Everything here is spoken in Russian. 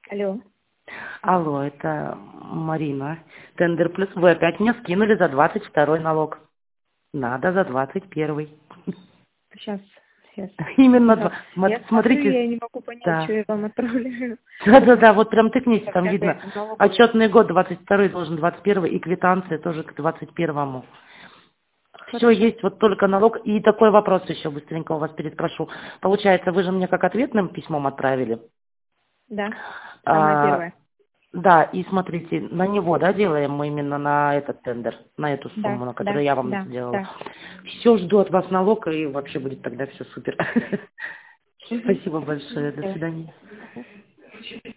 Алло. Алло, это Марина. Тендер плюс. Вы опять мне скинули за 22-й налог. Надо за 21-й. Сейчас. Именно Да. Я смотрю, смотрите. я не могу понять, что Да. я вам отправляю. Да, вот прям тыкните, там Какая-то видно. это налоговая. Отчетный год 22-й должен 21-й и квитанция тоже к 21-му. Все Хорошо. есть, вот только налог. И такой вопрос еще быстренько у вас переспрошу. Получается, вы же мне как ответным письмом отправили. Да. Самое А, первое. да, и смотрите, на него, да, делаем мы именно на этот тендер, на эту Да, сумму, на да, которую я вам да, сделала. да. Все, жду от вас налог, и вообще будет тогда все супер. Угу. Спасибо большое, до свидания.